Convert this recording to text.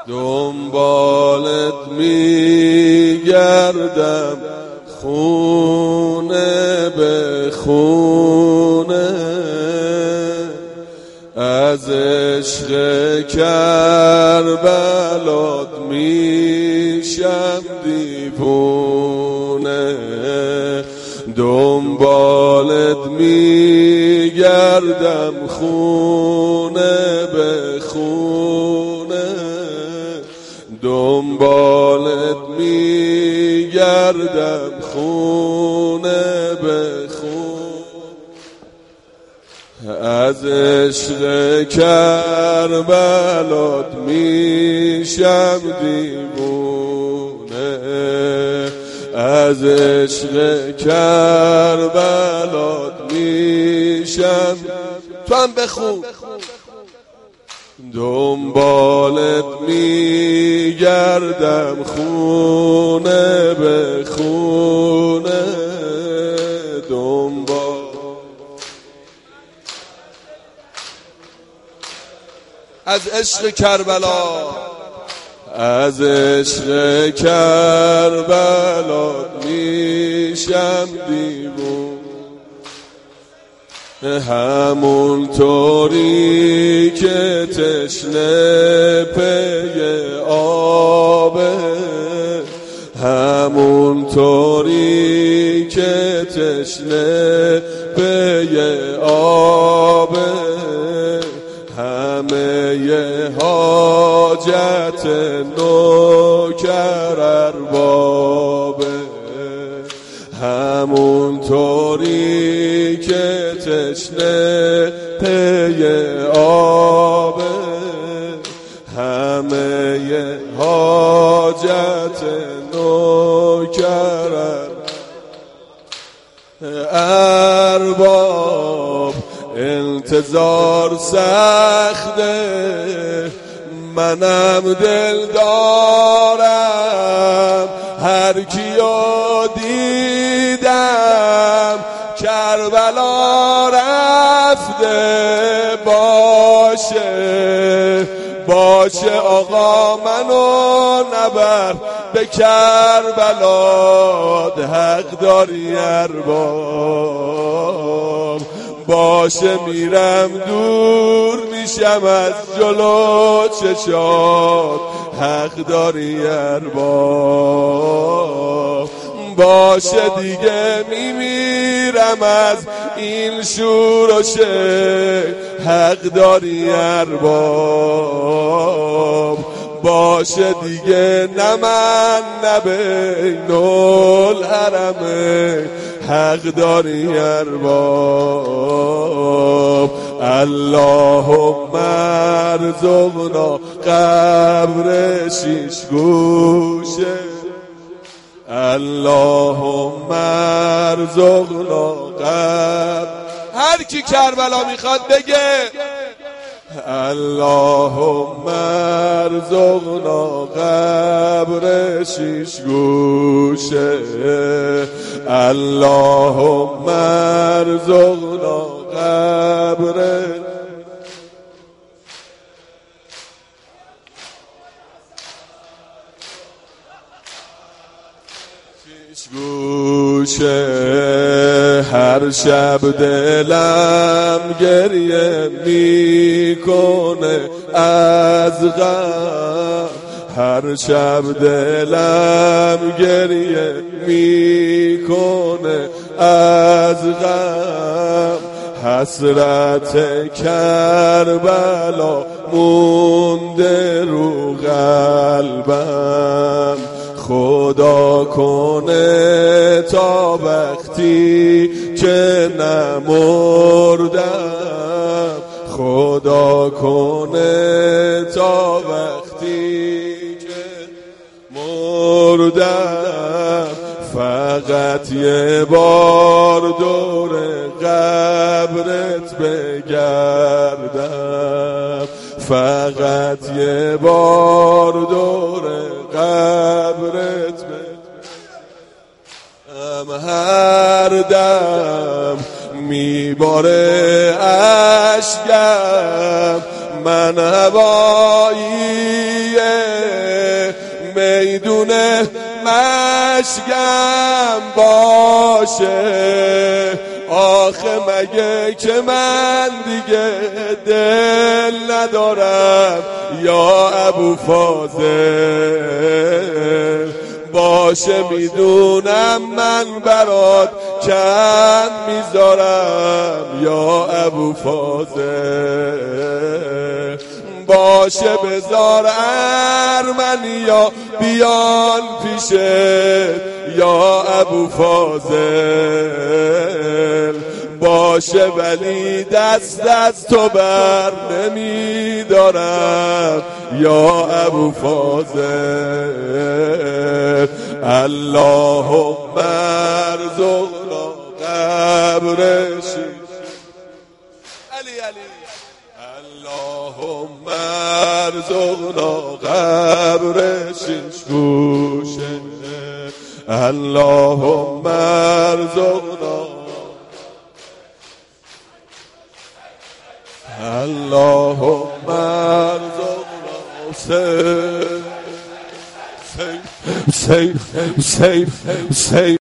دنبالت میگردم خونه به خونه، از عشق کربلات میشم دیوونه. دنبالت میگردم خونه به خونه، دنبالت میگردم خونه به خونه، از عشق کربلات میشم دیوونه، از عشق کربلات میشم. تو هم بخون. دنبالت میگردم خونه به خونه، از عشق کربلا، از عشق کربلات میشم دیوونه. همون طوری که تشنه پی آبه، همون طوری که تشنه پی آبه، همه ی حاجت نوکر اربابه، همون طوری که تشنه پی آبه، همه ی حاجت نوکر ارباب. انتظار سخته منم دل دارم، هر کیو دیدم کربلا رفته باشه آقا منو نبر به کربلا، حق داری ارباب. باشه میرم دور میشم از جلو چشات، حق داری ارباب. باشه دیگه میمیرم از این شور و شک، حق داری ارباب. باشه دیگه نه من نه بین الحرمین، حق داری ارباب. اللهم ارزقنا قبر شیش گوشه، اللهم ارزقنا قبر. هر کی کربلا میخواد بگه اللهم ارزقنا قبر شیش گوشه، اللهم ارزقنا قبر شیش گوشه. هر شب دلم گریه میکنه از غم، هر شب دلم گریه میکنه از غم، حسرت کربلا مونده رو قلبم. خدا کنه تا وقتی که نمردم، خدا کنه تا وقتی که مردم، فقط یه بار دور قبرت بگردم، فقط یه بار دور قبرت بگردم. هر دم میباره اشکم، من هوایی میدون مشگم باشه. آخه مگه که من دیگه دل ندارم یا ابوالفاضل؟ باشه میدونم من برات چند میذارم یا ابوالفاضل. باشه بذار ارمنیا بیان پیشت یا ابوالفاضل. باشه ولی دست از تو بر نمیدارم یا ابوالفاضل. اللهم ارزقنا قبرش علی علی. اللهم ارزقنا قبرش گوشه. اللهم ارزقنا. اللهم ارزقنا سيف سيف سيف سيف